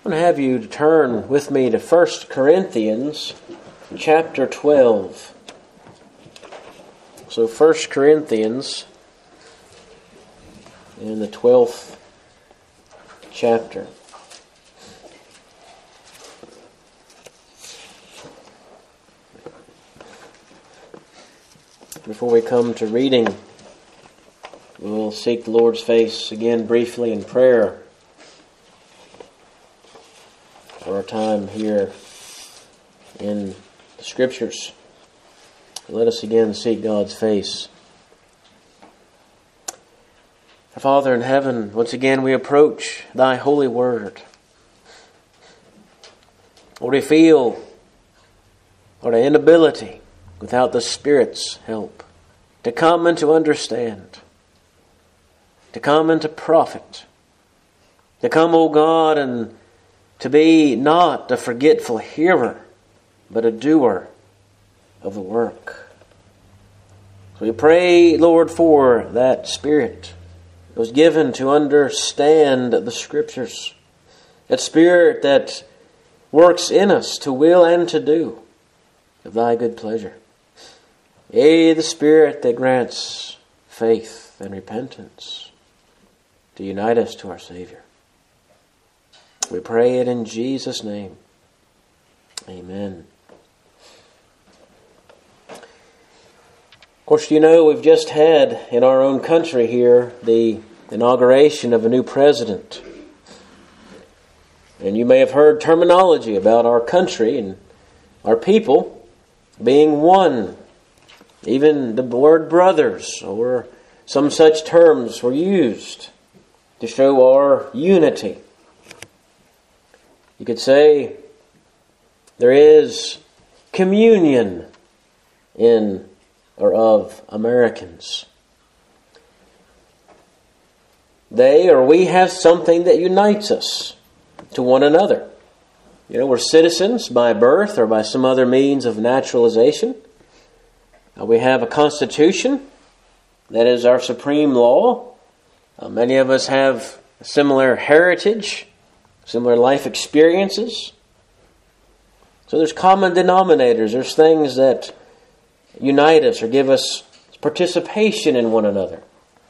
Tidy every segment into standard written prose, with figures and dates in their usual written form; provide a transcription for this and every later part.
I'm going to have you turn with me to 1 Corinthians chapter 12. So 1 Corinthians in the 12th chapter. Before we come to reading, we'll seek the Lord's face again briefly in prayer for our time here in the Scriptures. Let us again seek God's face. Our Father in heaven, once again we approach Thy holy word. Lord, we feel our inability without the Spirit's help to come and to understand, to come and to profit, to come, O God, and to be not a forgetful hearer, but a doer of the work. So we pray, Lord, for that Spirit that was given to understand the Scriptures, that Spirit that works in us to will and to do of Thy good pleasure. Yea, the Spirit that grants faith and repentance to unite us to our Savior. We pray it in Jesus' name. Amen. Of course, you know, we've just had in our own country here the inauguration of a new president. And you may have heard terminology about our country and our people being one. Even the word brothers or some such terms were used to show our unity. You could say there is communion in or of Americans. They or we have something that unites us to one another. You know, we're citizens by birth or by some other means of naturalization. We have a constitution that is our supreme law. Many of us have a similar heritage, similar life experiences. So there's common denominators. There's things that unite us or give us participation in one another.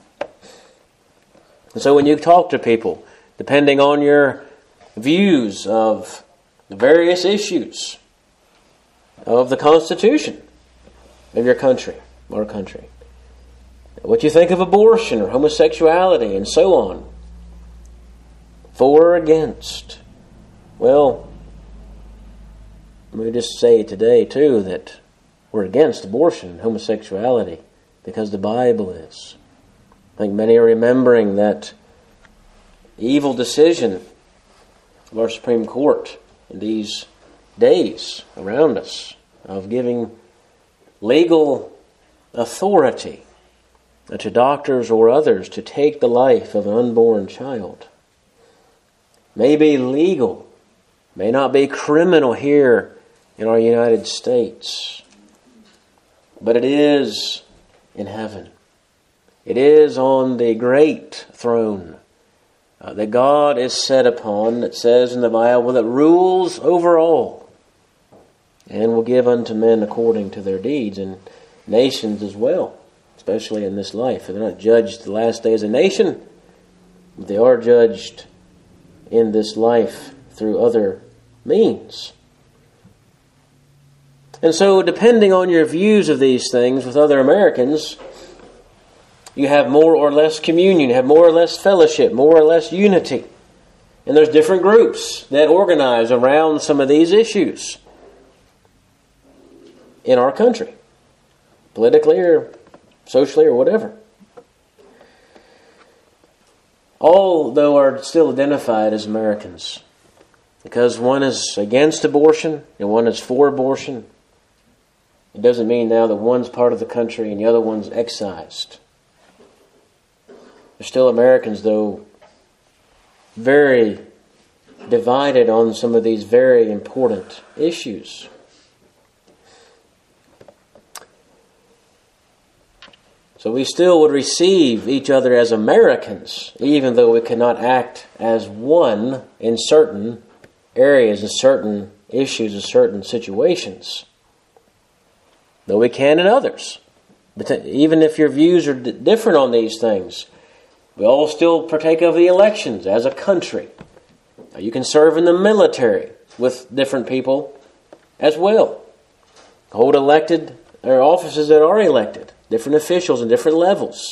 And so when you talk to people, depending on your views of the various issues of the Constitution of your country, our country, what you think of abortion or homosexuality and so on, for or against, well, let me just say today too that we're against abortion and homosexuality because the Bible is. I think many are remembering that evil decision of our Supreme Court in these days around us of giving legal authority to doctors or others to take the life of an unborn child. May be legal, may not be criminal here in our United States, but it is in heaven. It is on the great throne that God is set upon, it says in the Bible, that rules over all and will give unto men according to their deeds, and nations as well, especially in this life. They're not judged the last day as a nation, but they are judged in this life through other means. And so, depending on your views of these things with other Americans, you have more or less communion, you have more or less fellowship, more or less unity. And there's different groups that organize around some of these issues in our country, politically or socially or whatever. All, though, are still identified as Americans because one is against abortion and one is for abortion. It doesn't mean now that one's part of the country and the other one's excised. They're still Americans, though, very divided on some of these very important issues. So we still would receive each other as Americans, even though we cannot act as one in certain areas, in certain issues, in certain situations. Though we can in others. But even if your views are different on these things, we all still partake of the elections as a country. You can serve in the military with different people as well. Hold elected or offices that are elected, different officials in different levels.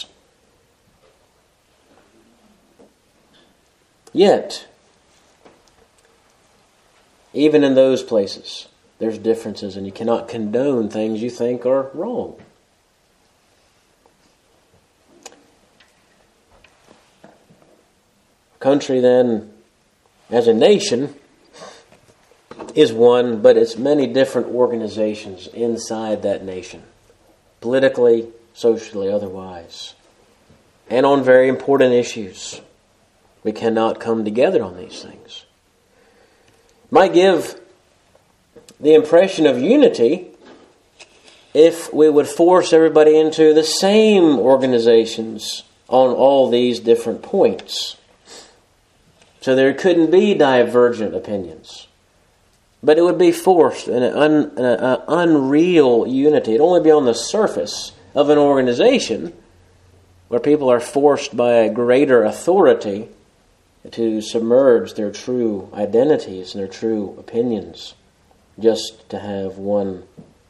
Yet, even in those places, there's differences, and you cannot condone things you think are wrong. Country, then, as a nation, is one, but it's many different organizations inside that nation, politically, socially, otherwise, and on very important issues. We cannot come together on these things. It might give the impression of unity if we would force everybody into the same organizations on all these different points. So there couldn't be divergent opinions. But it would be forced in an unreal unity. It'd only be on the surface of an organization where people are forced by a greater authority to submerge their true identities and their true opinions just to have one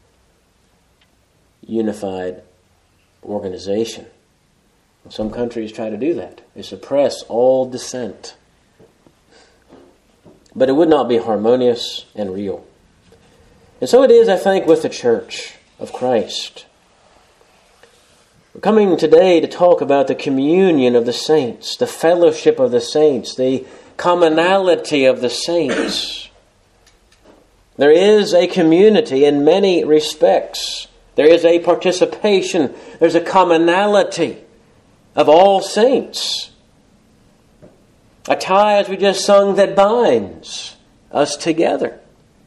unified organization. Some countries try to do that. They suppress all dissent. But it would not be harmonious and real. And so it is, I think, with the Church of Christ. We're coming today to talk about the communion of the saints, the fellowship of the saints, the commonality of the saints. There is a community in many respects. There is a participation. There's a commonality of all saints. A tie, as we just sung, that binds us together.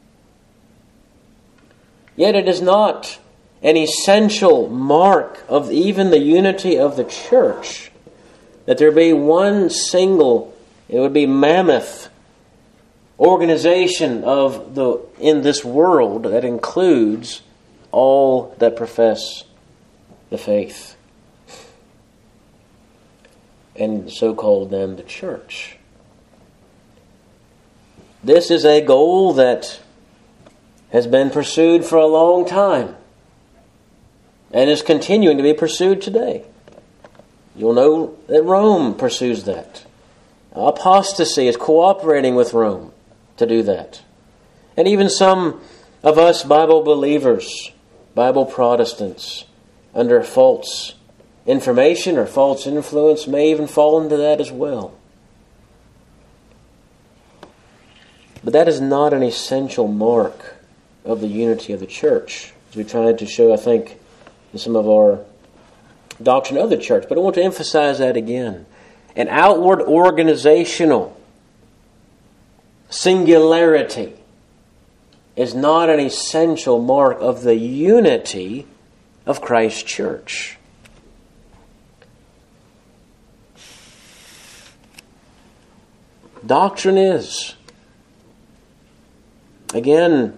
Yet it is not an essential mark of even the unity of the church that there be one single, it would be mammoth, organization in this world that includes all that profess the faith. And so-called then the church. This is a goal that has been pursued for a long time and is continuing to be pursued today. You'll know that Rome pursues that. Apostasy is cooperating with Rome to do that. And even some of us Bible believers, Bible Protestants, under false information or false influence may even fall into that as well. But that is not an essential mark of the unity of the church, as we tried to show, I think, in some of our doctrine of the church. But I want to emphasize that again. An outward organizational singularity is not an essential mark of the unity of Christ's church. Doctrine is. Again,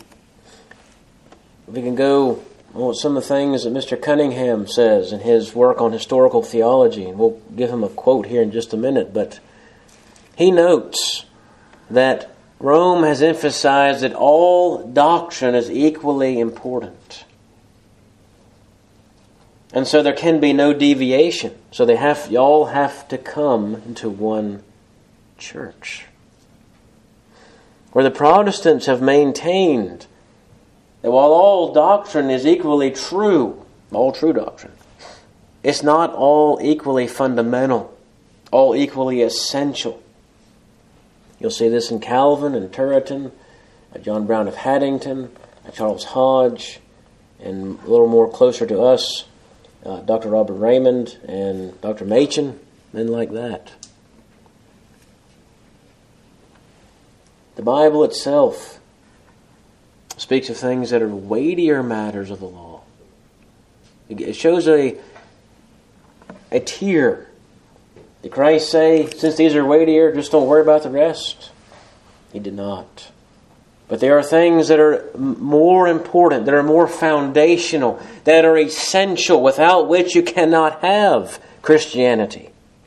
we can go on some of the things that Mr. Cunningham says in his work on historical theology, and we'll give him a quote here in just a minute, but he notes that Rome has emphasized that all doctrine is equally important. And so there can be no deviation. So you all have to come into one church. Where the Protestants have maintained that while all doctrine is equally true, all true doctrine, it's not all equally fundamental, all equally essential. You'll see this in Calvin and Turretin, John Brown of Haddington, Charles Hodge, and a little more closer to us, Dr. Robert Raymond and Dr. Machen, men like that. The Bible itself speaks of things that are weightier matters of the law. It shows a tier. Did Christ say, since these are weightier, just don't worry about the rest? He did not. But there are things that are more important, that are more foundational, that are essential, without which you cannot have Christianity.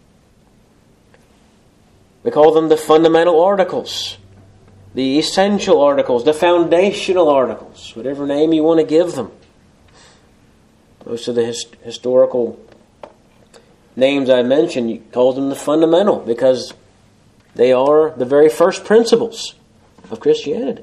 We call them the fundamental articles, the essential articles, the foundational articles, whatever name you want to give them. Most of the historical names I mentioned, you call them the fundamental, because they are the very first principles of Christianity.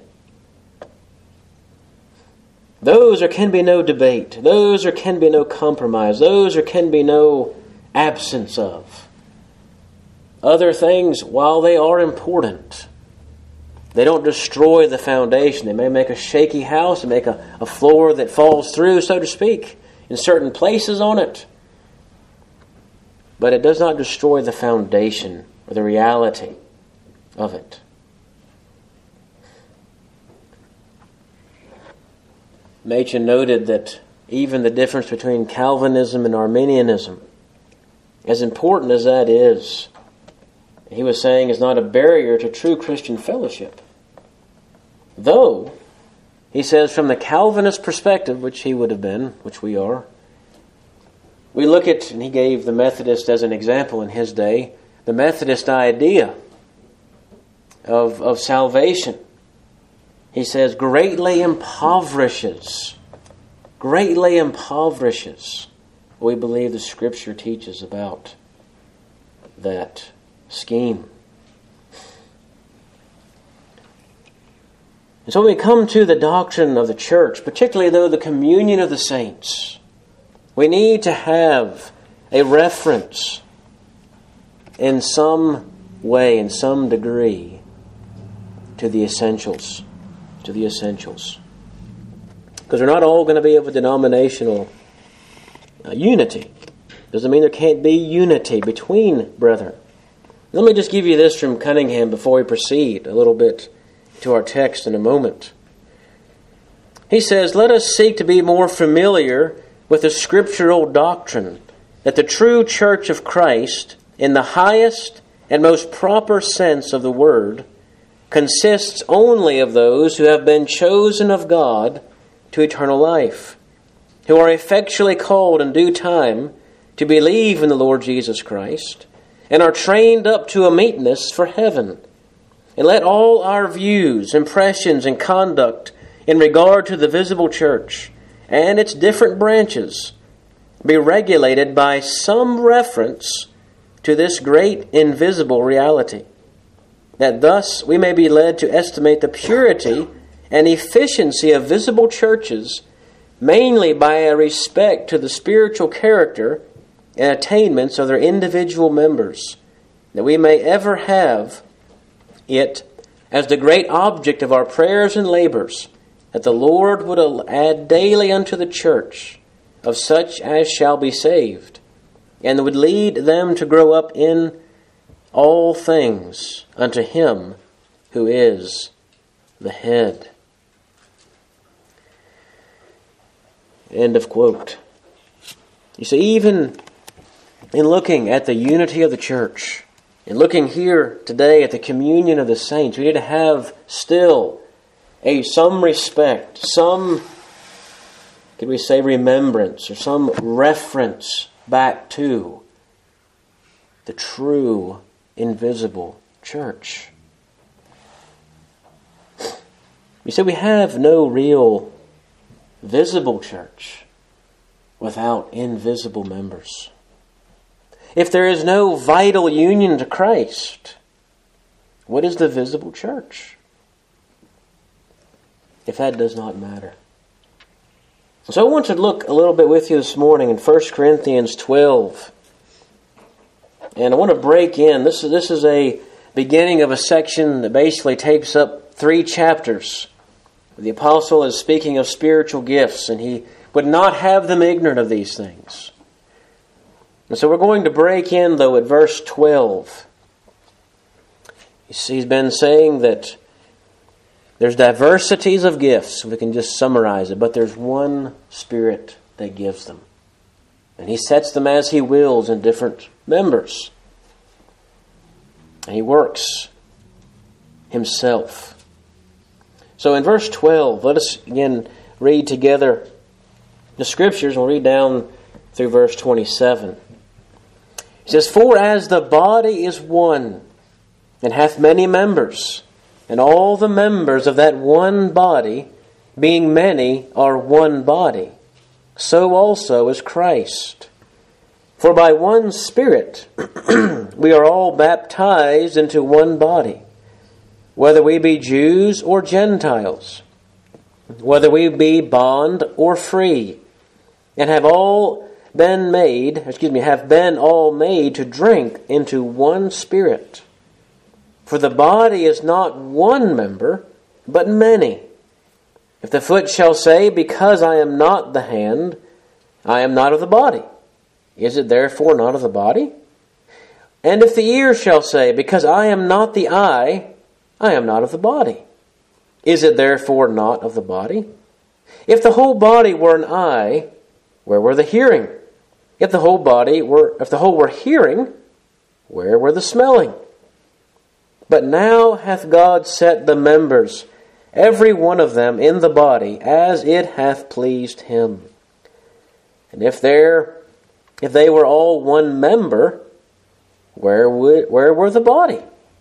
Those there can be no debate. Those there can be no compromise. Those there can be no absence of. Other things, while they are important, they don't destroy the foundation. They may make a shaky house and make a floor that falls through, so to speak, in certain places on it. But it does not destroy the foundation or the reality of it. Machen noted that even the difference between Calvinism and Arminianism, as important as that is, he was saying is not a barrier to true Christian fellowship. Though, he says from the Calvinist perspective, which he would have been, which we are, we look at, and he gave the Methodist as an example in his day, the Methodist idea of salvation. He says, greatly impoverishes. We believe the Scripture teaches about that scheme. And so when we come to the doctrine of the church, particularly though the communion of the saints, we need to have a reference in some way, in some degree, to the essentials. Because we're not all going to be of a denominational unity. Doesn't mean there can't be unity between brethren. Let me just give you this from Cunningham before we proceed a little bit to our text in a moment. He says, let us seek to be more familiar with the scriptural doctrine that the true church of Christ, in the highest and most proper sense of the word, consists only of those who have been chosen of God to eternal life, who are effectually called in due time to believe in the Lord Jesus Christ, and are trained up to a meetness for heaven. And let all our views, impressions, and conduct in regard to the visible church and its different branches be regulated by some reference to this great invisible reality, that thus we may be led to estimate the purity and efficiency of visible churches mainly by a respect to the spiritual character and attainments of their individual members, that we may ever have it as the great object of our prayers and labors, that the Lord would add daily unto the church of such as shall be saved, and would lead them to grow up in all things unto Him who is the head. End of quote. You see, even in looking at the unity of the church, and looking here today at the communion of the saints, we need to have still some respect, some, could we say, remembrance, or some reference back to the true invisible church. You see, we have no real visible church without invisible members. If there is no vital union to Christ, what is the visible church? If that does not matter. So I want to look a little bit with you this morning in 1 Corinthians 12. And I want to break in. This is a beginning of a section that basically takes up 3 chapters. The apostle is speaking of spiritual gifts, and he would not have them ignorant of these things. And so we're going to break in, though, at verse 12. You see, he's been saying that there's diversities of gifts. We can just summarize it, but there's one Spirit that gives them. And He sets them as He wills in different members. And He works himself. So in verse 12, let us again read together the Scriptures. We'll read down through verse 27. It says, "For as the body is one, and hath many members, and all the members of that one body, being many, are one body, so also is Christ. For by one Spirit we are all baptized into one body, whether we be Jews or Gentiles, whether we be bond or free, and have been all made to drink into one Spirit. For the body is not one member, but many. If the foot shall say, Because I am not the hand, I am not of the body, is it therefore not of the body? And if the ear shall say, Because I am not the eye, I am not of the body, is it therefore not of the body? If the whole body were an eye, where were the hearing? If the whole were hearing, where were the smelling? But now hath God set the members, every one of them, in the body, as it hath pleased him. And if they were all one member, where were the body?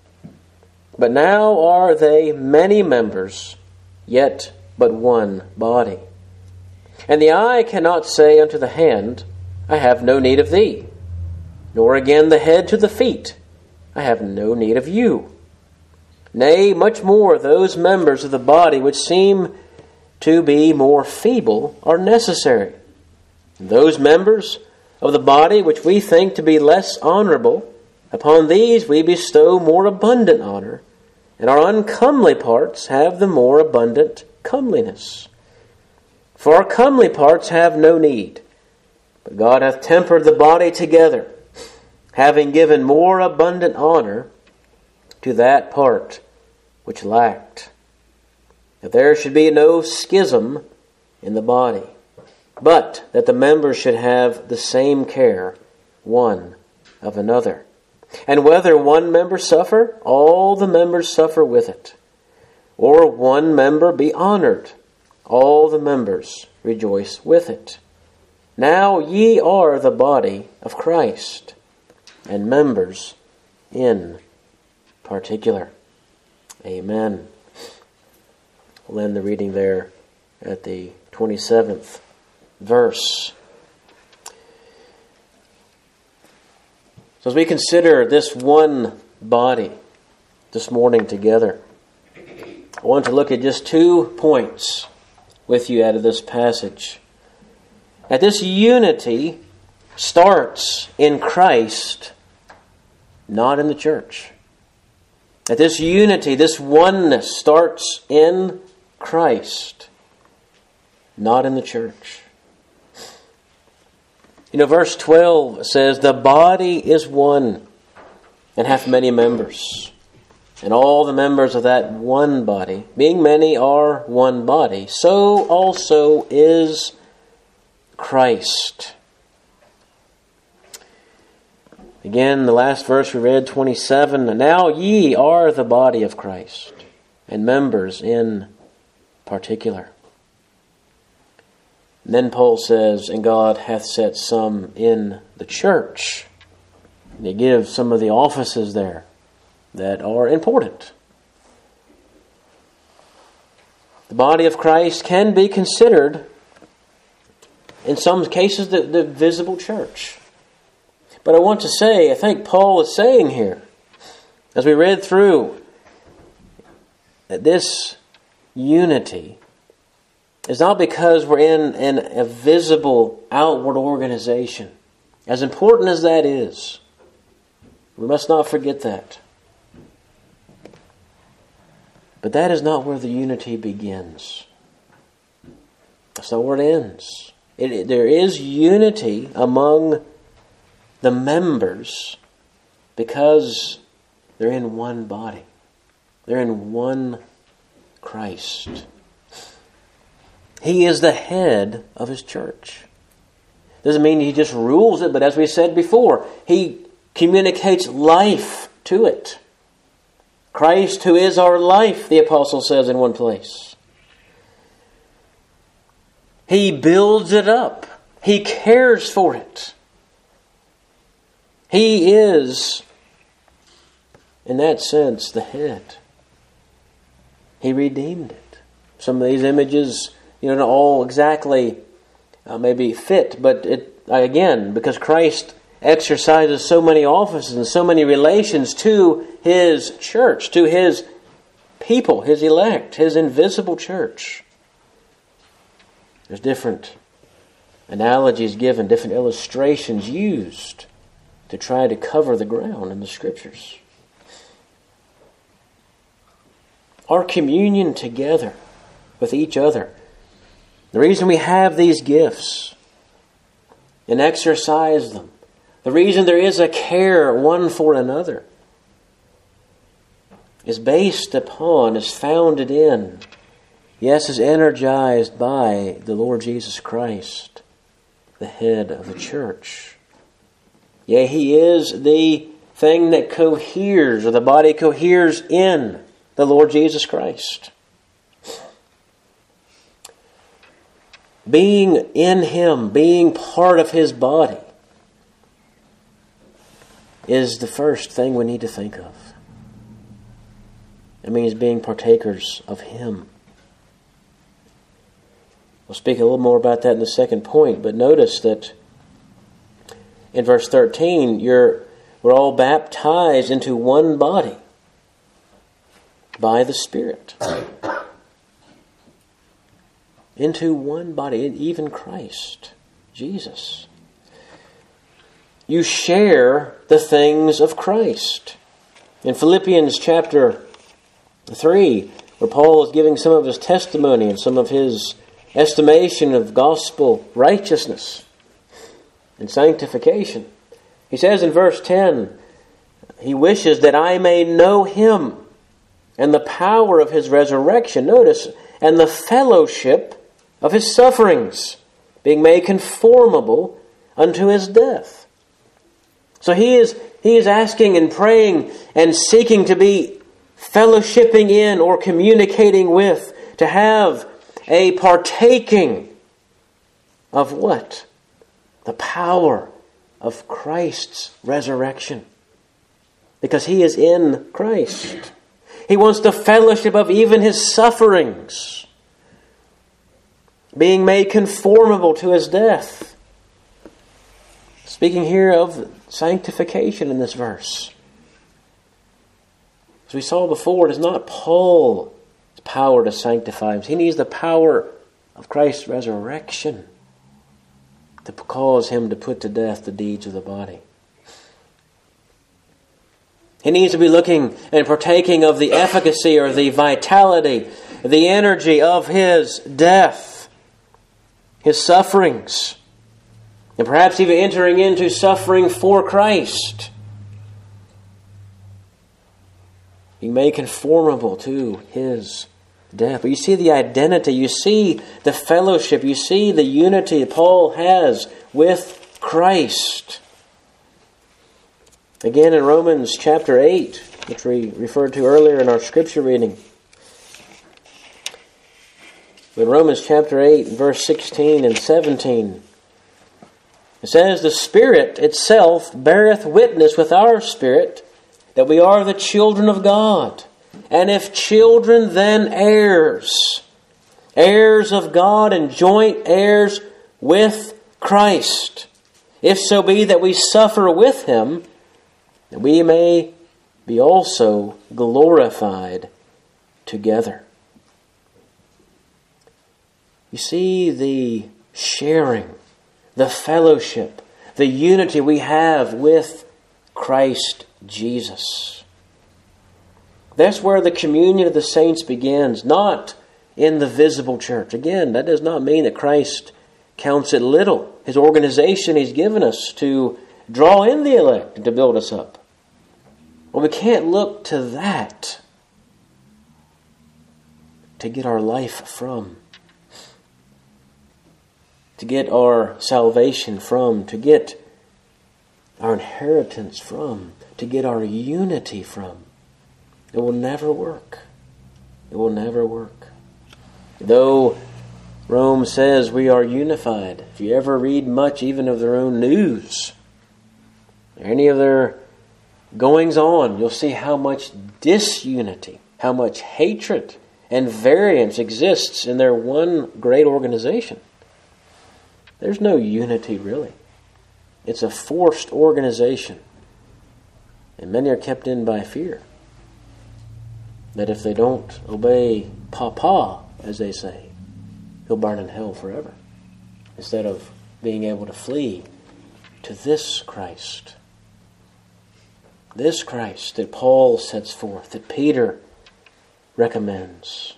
But now are they many members, yet but one body. And the eye cannot say unto the hand, I have no need of thee, nor again the head to the feet, I have no need of you. Nay, much more those members of the body which seem to be more feeble are necessary. And those members of the body which we think to be less honorable, upon these we bestow more abundant honor, and our uncomely parts have the more abundant comeliness. For our comely parts have no need, but God hath tempered the body together, having given more abundant honor to that part which lacked, that there should be no schism in the body, but that the members should have the same care one of another. And whether one member suffer, all the members suffer with it. Or one member be honored, all the members rejoice with it. Now ye are the body of Christ, and members in particular." Amen. We'll end the reading there at the 27th verse. So as we consider this one body this morning together, I want to look at just 2 points with you out of this passage. That this unity starts in Christ, not in the church. That this unity, this oneness starts in Christ, not in the church. Verse 12 says, "The body is one, and hath many members. And all the members of that one body, being many, are one body. So also is Christ." Again, the last verse we read, 27, "Now ye are the body of Christ, and members in particular." And then Paul says, "And God hath set some in the church." And he gives some of the offices there that are important. The body of Christ can be considered, in some cases, the visible church. But I want to say, I think Paul is saying here, as we read through, that this unity is not because we're in a visible outward organization. As important as that is, we must not forget that. But that is not where the unity begins. That's not where it ends. There is unity among the members because they're in one body. They're in one Christ. He is the head of His church. Doesn't mean He just rules it, but as we said before, He communicates life to it. Christ who is our life, the apostle says in one place. He builds it up. He cares for it. He is, in that sense, the head. He redeemed it. Some of these images, don't all exactly maybe fit, but again, because Christ exercises so many offices and so many relations to His church, to His people, His elect, His invisible church. There's different analogies given, different illustrations used to try to cover the ground in the Scriptures. Our communion together with each other, the reason we have these gifts and exercise them, the reason there is a care one for another, is based upon, is founded in, yes, is energized by the Lord Jesus Christ, the head of the church. Yea, He is the thing that coheres, or the body coheres in the Lord Jesus Christ. Being in Him, being part of His body, is the first thing we need to think of. It means being partakers of Him. We'll speak a little more about that in the second point, but notice that in verse 13, we're all baptized into one body by the Spirit. Into one body, even Christ, Jesus. You share the things of Christ. In Philippians chapter 3, where Paul is giving some of his testimony and some of his estimation of gospel righteousness and sanctification, he says in verse 10, he wishes that I may know Him and the power of His resurrection, notice, and the fellowship of His sufferings, being made conformable unto His death. So he is asking and praying and seeking to be fellowshipping in or communicating with, to have a partaking of what? The power of Christ's resurrection. Because he is in Christ. He wants the fellowship of even His sufferings, being made conformable to His death. Speaking here of sanctification in this verse. As we saw before, it is not Paul's power to sanctify him. He needs the power of Christ's resurrection to cause him to put to death the deeds of the body. He needs to be looking and partaking of the efficacy or the vitality, the energy of His death, His sufferings, and perhaps even entering into suffering for Christ. Being made conformable to His death. But you see the identity, you see the fellowship, you see the unity that Paul has with Christ. Again in Romans chapter 8, which we referred to earlier in our scripture reading. In Romans chapter 8, verse 16 and 17, it says, the Spirit itself beareth witness with our spirit that we are the children of God. And if children, then heirs. Heirs of God and joint heirs with Christ. If so be that we suffer with Him, that we may be also glorified together. You see the sharing, the fellowship, the unity we have with Christ Jesus. That's where the communion of the saints begins, not in the visible church. Again, that does not mean that Christ counts it little. His organization He's given us to draw in the elect and to build us up. Well, we can't look to that to get our life from, to get our salvation from, to get our inheritance from, to get our unity from. It will never work. It will never work. Though Rome says we are unified, if you ever read much even of their own news, or any of their goings on, you'll see how much disunity, how much hatred and variance exists in their one great organization. There's no unity really. It's a forced organization. And many are kept in by fear that if they don't obey Papa, as they say, he'll burn in hell forever, instead of being able to flee to this Christ. This Christ that Paul sets forth, that Peter recommends.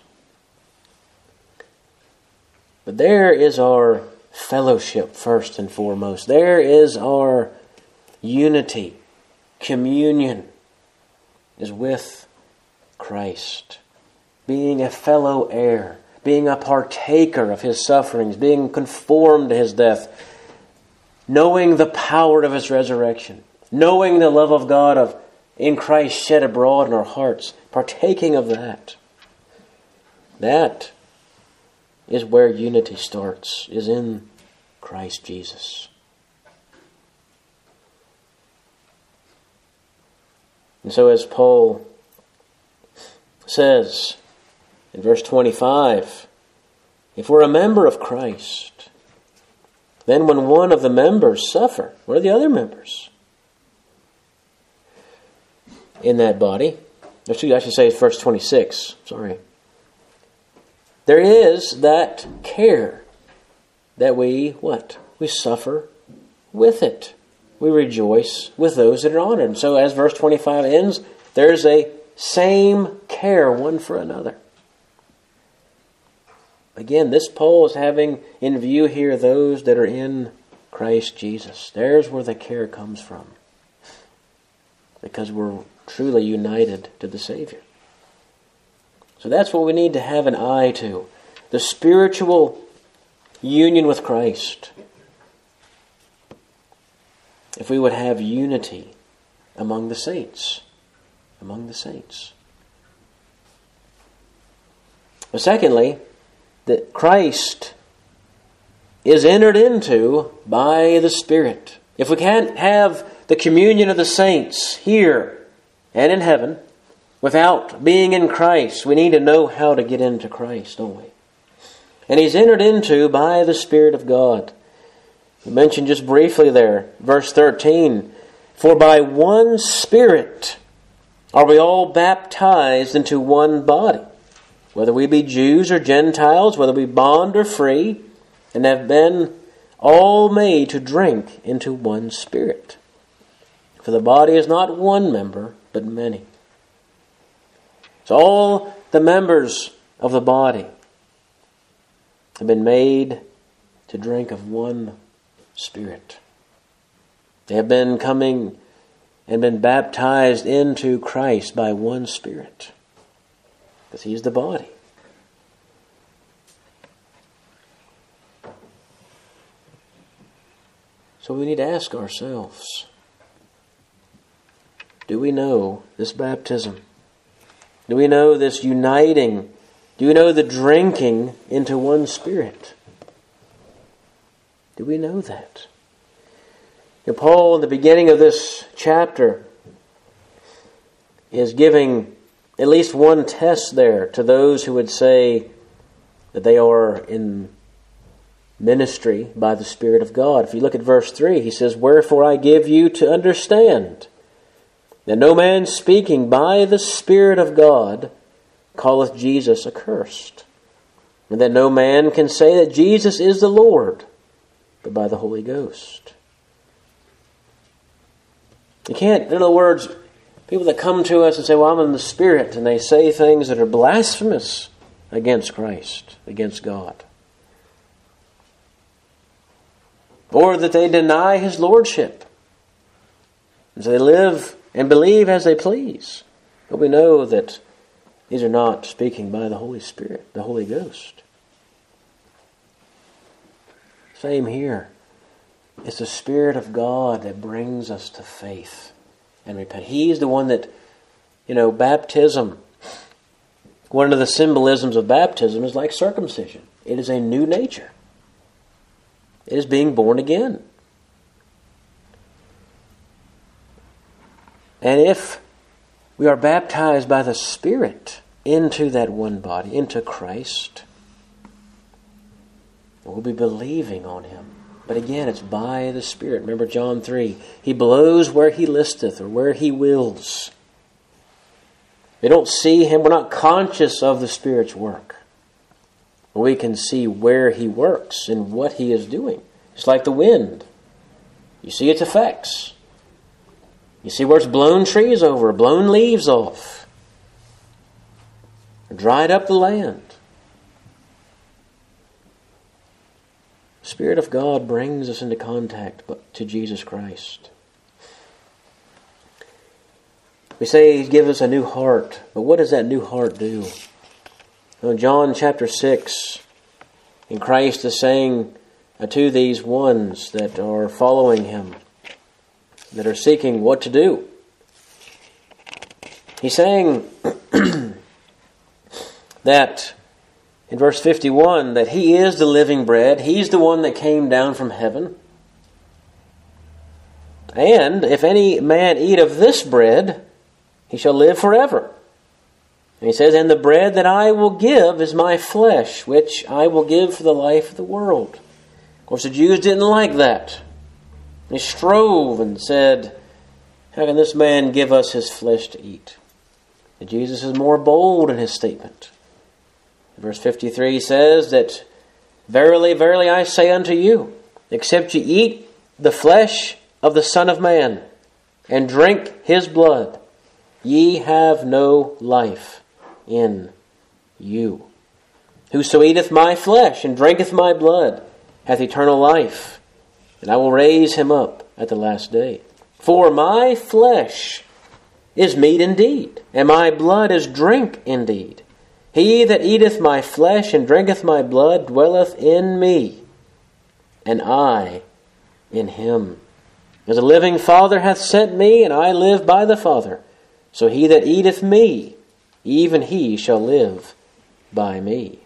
But there is our fellowship first and foremost. There is our unity, communion, is with Christ. Being a fellow heir, being a partaker of His sufferings, being conformed to His death, knowing the power of His resurrection, knowing the love of God in Christ shed abroad in our hearts, partaking of that. That is where unity starts, is in Christ Jesus. And so as Paul says in verse 25, if we're a member of Christ, then when one of the members suffer, what are the other members in that body? Actually, I should say verse 26. Sorry. There is that care that we, what? We suffer with it. We rejoice with those that are honored. And so as verse 25 ends, there's a same care one for another. Again, this Paul is having in view here those that are in Christ Jesus. There's where the care comes from, because we're truly united to the Savior. So that's what we need to have an eye to. The spiritual union with Christ. If we would have unity among the saints. Among the saints. But secondly, that Christ is entered into by the Spirit. If we can't have the communion of the saints here and in heaven without being in Christ, we need to know how to get into Christ, don't we? And He's entered into by the Spirit of God. We mentioned just briefly there, verse 13, for by one Spirit are we all baptized into one body, whether we be Jews or Gentiles, whether we bond or free, and have been all made to drink into one Spirit. For the body is not one member, but many. So all the members of the body have been made to drink of one Spirit. They have been coming and been baptized into Christ by one Spirit, because He's the body. So we need to ask ourselves, do we know this baptism? Do we know this uniting? Do we know the drinking into one Spirit? Do we know that? And Paul, in the beginning of this chapter, is giving at least one test there to those who would say that they are in ministry by the Spirit of God. If you look at verse 3, he says, wherefore I give you to understand that no man speaking by the Spirit of God calleth Jesus accursed, and that no man can say that Jesus is the Lord, but by the Holy Ghost. You can't, in other words, people that come to us and say, well, I'm in the Spirit, and they say things that are blasphemous against Christ, against God. Or that they deny His Lordship. And so they live and believe as they please. But we know that these are not speaking by the Holy Spirit, the Holy Ghost. Same here. It's the Spirit of God that brings us to faith and repent. He's the one that Baptism. One of the symbolisms of baptism is like circumcision. It is a new nature. It is being born again. And if we are baptized by the Spirit into that one body, into Christ, we'll be believing on Him. But again, it's by the Spirit. Remember John 3. He blows where He listeth, or where He wills. We don't see Him. We're not conscious of the Spirit's work. We can see where He works and what He is doing. It's like the wind. You see its effects. You see where it's blown trees over, blown leaves off, dried up the land. The Spirit of God brings us into contact to Jesus Christ. We say He gives us a new heart, but what does that new heart do? In John chapter 6, and Christ is saying to these ones that are following Him, that are seeking what to do. He's saying that in verse 51 that He is the living bread. He's the one that came down from heaven. And if any man eat of this bread, he shall live forever. And He says, and the bread that I will give is my flesh, which I will give for the life of the world. Of course, the Jews didn't like that. They strove and said, how can this man give us his flesh to eat? And Jesus is more bold in His statement. Verse 53 says that, verily, verily, I say unto you, except ye eat the flesh of the Son of Man, and drink His blood, ye have no life in you. Whoso eateth my flesh and drinketh my blood hath eternal life, and I will raise him up at the last day. For my flesh is meat indeed, and my blood is drink indeed. He that eateth my flesh and drinketh my blood dwelleth in me, and I in him. As a living Father hath sent me, and I live by the Father, so he that eateth me, even he shall live by me.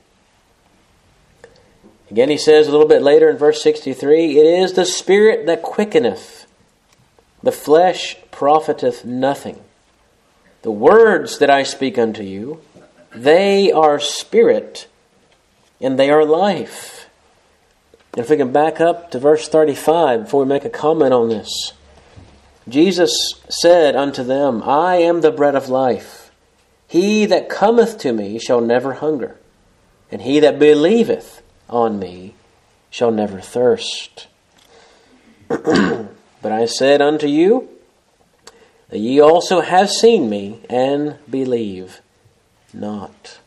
Again, he says a little bit later in verse 63, it is the Spirit that quickeneth, the flesh profiteth nothing. The words that I speak unto you, they are spirit, and they are life. And if we can back up to verse 35 before we make a comment on this. Jesus said unto them, I am the bread of life. He that cometh to me shall never hunger, and he that believeth on me shall never thirst. But I said unto you, that ye also have seen me, and believe not.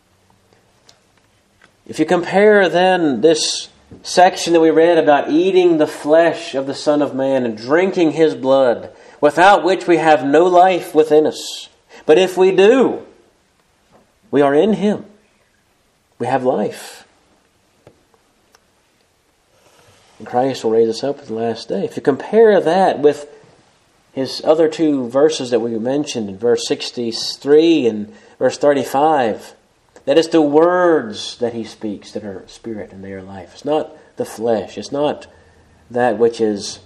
If you compare then this section that we read about eating the flesh of the Son of Man and drinking His blood, without which we have no life within us. But if we do, we are in Him. We have life. And Christ will raise us up at the last day. If you compare that with His other two verses that we mentioned in verse 63 and verse 35, that is the words that He speaks that are spirit and they are life. It's not the flesh. It's not that which is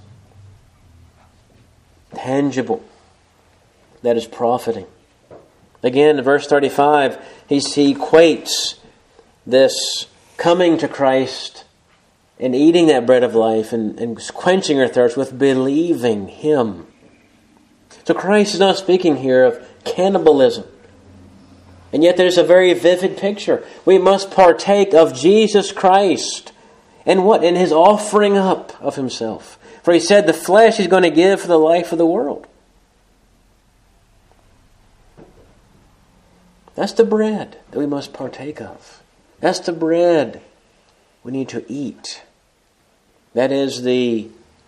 tangible, that is profiting. Again, in verse 35, he equates this coming to Christ and eating that bread of life and quenching our thirst with believing Him. So Christ is not speaking here of cannibalism. And yet there's a very vivid picture. We must partake of Jesus Christ. And what? In His offering up of Himself. For He said the flesh He's going to give for the life of the world. That's the bread that we must partake of. That's the bread we need to eat. That is the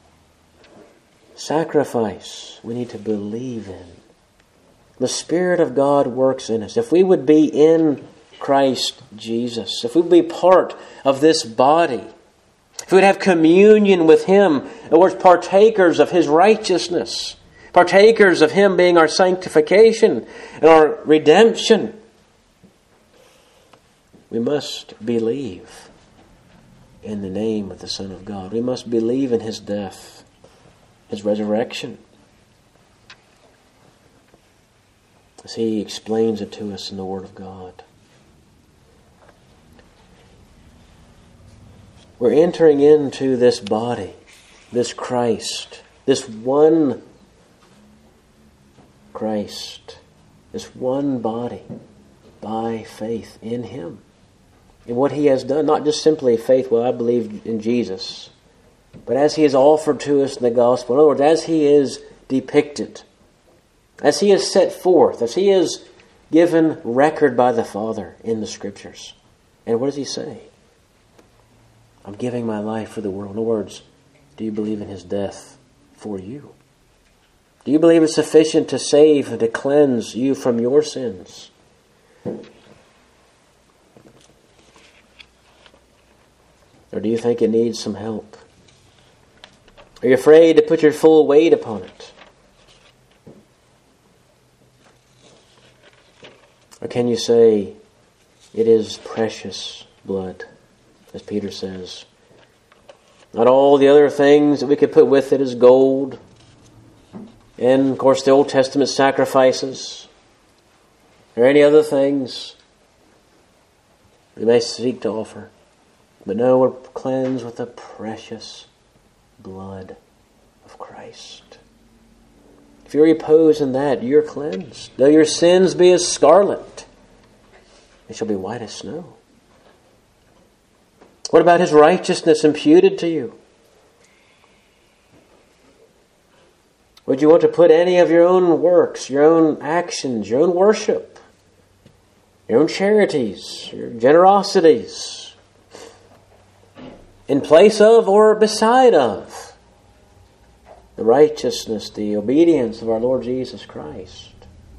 sacrifice we need to believe in. The Spirit of God works in us. If we would be in Christ Jesus, if we would be part of this body, if we would have communion with Him, and we're partakers of His righteousness, partakers of Him being our sanctification and our redemption, we must believe in the name of the Son of God. We must believe in His death, His resurrection, as He explains it to us in the Word of God. We're entering into this body, this Christ, this one Christ, this one body, by faith in Him. In what He has done, not just simply faith, well, I believe in Jesus, but as He is offered to us in the gospel. In other words, as He is depicted, as He is set forth, as He is given record by the Father in the Scriptures. And what does He say? I'm giving my life for the world. In other words, do you believe in His death for you? Do you believe it's sufficient to save and to cleanse you from your sins? Or do you think it needs some help? Are you afraid to put your full weight upon it? Or can you say, it is precious blood, as Peter says? Not all the other things that we could put with it is gold. And, of course, the Old Testament sacrifices, or any other things we may seek to offer. But no, we're cleansed with the precious blood of Christ. If you repose in that, you're cleansed. Though your sins be as scarlet, they shall be white as snow. What about His righteousness imputed to you? Would you want to put any of your own works, your own actions, your own worship, your own charities, your generosities, in place of or beside of the righteousness, the obedience of our Lord Jesus Christ?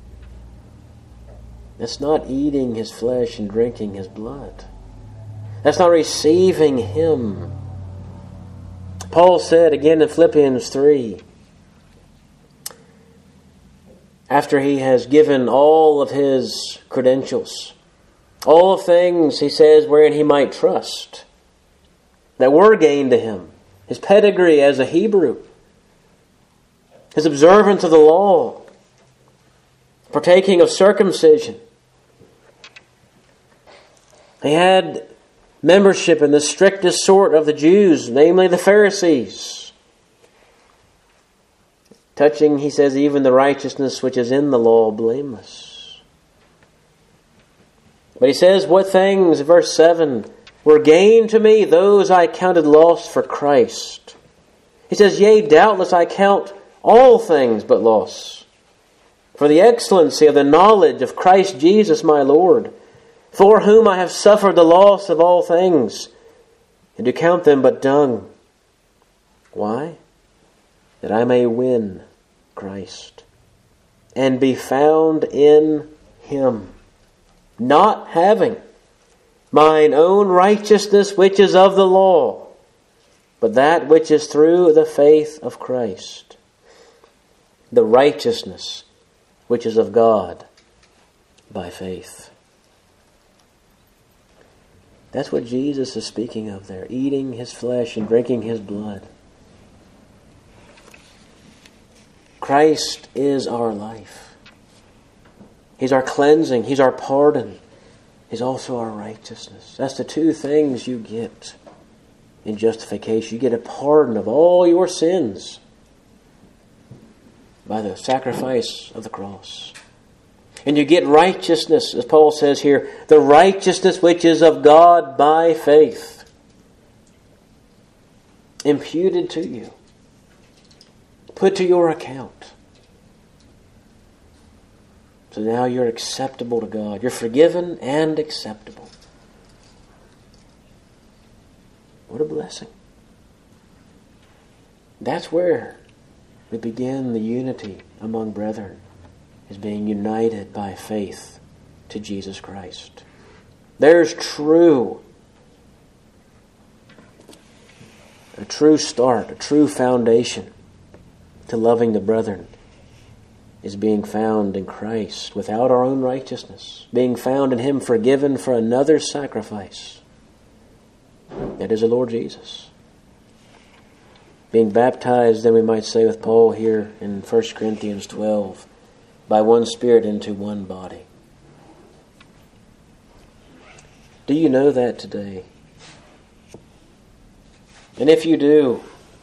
That's not eating His flesh and drinking His blood. That's not receiving Him. Paul said again in Philippians 3, after he has given all of his credentials, all of things, he says, wherein he might trust, that were gained to him, his pedigree as a Hebrew, his observance of the law, partaking of circumcision. He had membership in the strictest sort of the Jews, namely the Pharisees. Touching, he says, even the righteousness which is in the law, blameless. But he says, what things, verse 7, were gained to me, those I counted loss for Christ. He says, yea, doubtless I count all things but loss, for the excellency of the knowledge of Christ Jesus my Lord, for whom I have suffered the loss of all things, and to count them but dung. Why? That I may win Christ, and be found in Him, not having mine own righteousness which is of the law, but that which is through the faith of Christ, the righteousness which is of God by faith. That's what Jesus is speaking of there, eating His flesh and drinking His blood. Christ is our life. He's our cleansing. He's our pardon. He's also our righteousness. That's the two things you get in justification. You get a pardon of all your sins by the sacrifice of the cross. And you get righteousness, as Paul says here, the righteousness which is of God by faith, imputed to you, put to your account. So now you're acceptable to God. You're forgiven and acceptable. What a blessing. That's where we begin the unity among brethren, is being united by faith to Jesus Christ. There's a true start, a true foundation to loving the brethren is being found in Christ without our own righteousness, being found in Him forgiven for another's sacrifice. That is the Lord Jesus. Being baptized, then we might say with Paul here in 1 Corinthians 12, by one Spirit into one body. Do you know that today? And if you do,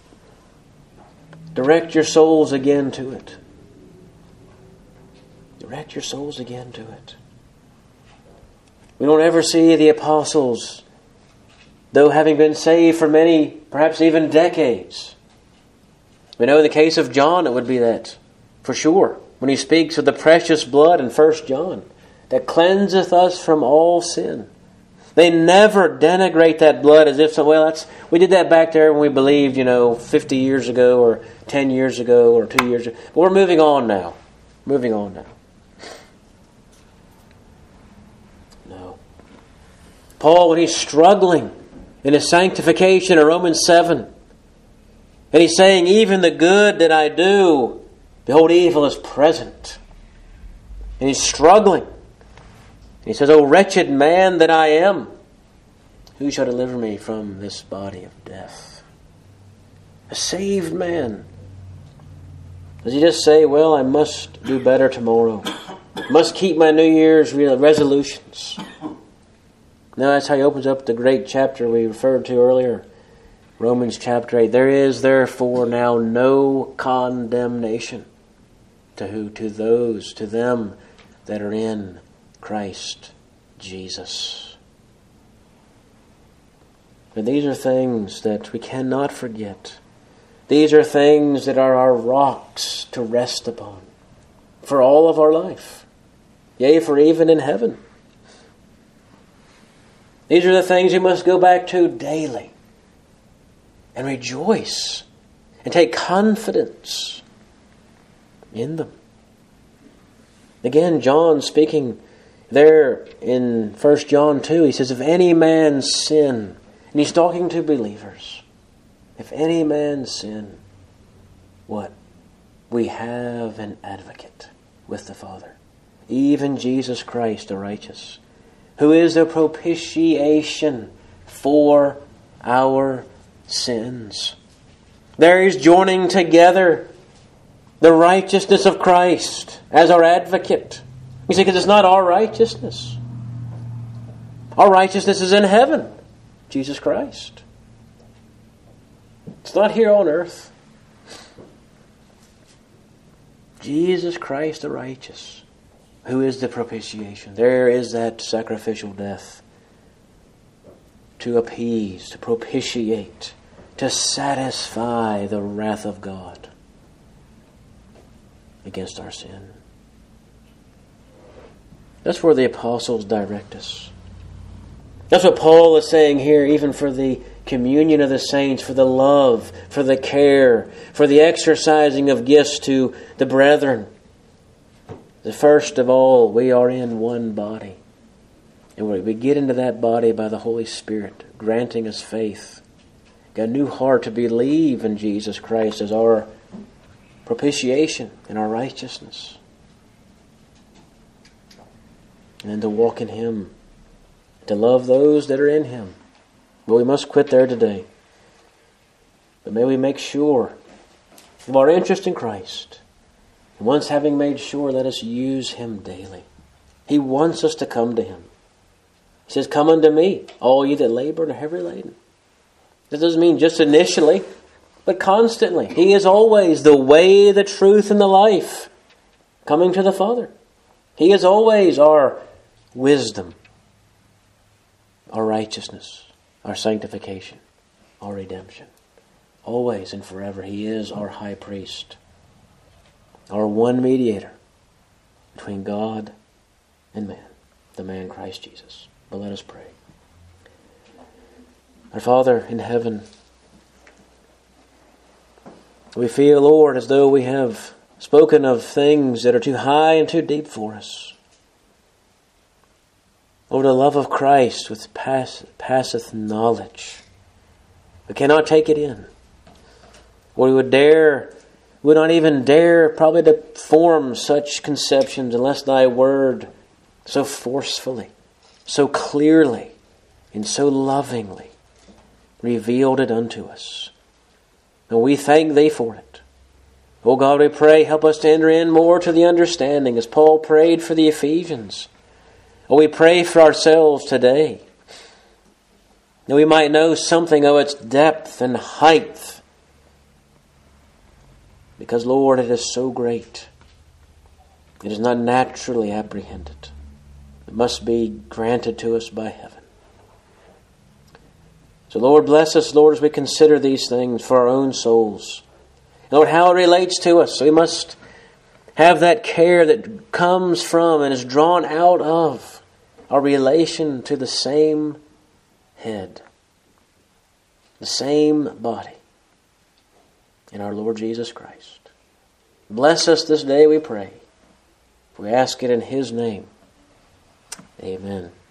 direct your souls again to it. Direct your souls again to it. We don't ever see the apostles, though having been saved for many, perhaps even decades. We know in the case of John it would be that, for sure, when he speaks of the precious blood in 1 John, that cleanseth us from all sin. They never denigrate that blood as if, we did that back there when we believed, 50 years ago or 10 years ago or 2 years ago. But we're moving on now. No. Paul, when he's struggling in his sanctification in Romans 7, and he's saying, even the good that I do, behold, evil is present. And he's struggling. He says, O wretched man that I am, who shall deliver me from this body of death? A saved man. Does he just say, I must do better tomorrow? Must keep my New Year's resolutions? No, that's how he opens up the great chapter we referred to earlier. Romans chapter 8. There is therefore now no condemnation. To who? To them that are in Christ Jesus. And these are things that we cannot forget. These are things that are our rocks to rest upon for all of our life. Yea, for even in heaven. These are the things we must go back to daily and rejoice and take confidence in them. Again, John speaking there in 1 John 2, he says, if any man sin, and he's talking to believers, if any man sin, what? We have an advocate with the Father, even Jesus Christ the righteous, who is the propitiation for our sins. There he's joining together the righteousness of Christ as our advocate. You see, because it's not our righteousness. Our righteousness is in heaven. Jesus Christ. It's not here on earth. Jesus Christ the righteous, who is the propitiation. There is that sacrificial death to appease, to propitiate, to satisfy the wrath of God against our sin. That's where the apostles direct us. That's what Paul is saying here, even for the communion of the saints, for the love, for the care, for the exercising of gifts to the brethren. The first of all, we are in one body. And we get into that body by the Holy Spirit, granting us faith. Got a new heart to believe in Jesus Christ as our propitiation and our righteousness. And to walk in Him. To love those that are in Him. But we must quit there today. But may we make sure of our interest in Christ. And once having made sure, let us use Him daily. He wants us to come to Him. He says, come unto me, all ye that labor and are heavy laden. That doesn't mean just initially, but constantly. He is always the way, the truth, and the life. Coming to the Father. He is always our wisdom, our righteousness, our sanctification, our redemption. Always and forever He is our high priest, our one mediator between God and man, the man Christ Jesus. But let us pray. Our Father in heaven, we feel, Lord, as though we have spoken of things that are too high and too deep for us. Lord, the love of Christ which passeth knowledge. We cannot take it in. Or we would dare would not even dare probably to form such conceptions unless Thy Word so forcefully, so clearly, and so lovingly revealed it unto us. And we thank Thee for it. O God, we pray, help us to enter in more to the understanding as Paul prayed for the Ephesians. Oh, we pray for ourselves today, that we might know something of its depth and height. Because, Lord, it is so great. It is not naturally apprehended. It must be granted to us by heaven. So, Lord, bless us, Lord, as we consider these things for our own souls. Lord, how it relates to us. So we must have that care that comes from and is drawn out of our relation to the same head, the same body in our Lord Jesus Christ. Bless us this day, we pray. We ask it in His name. Amen.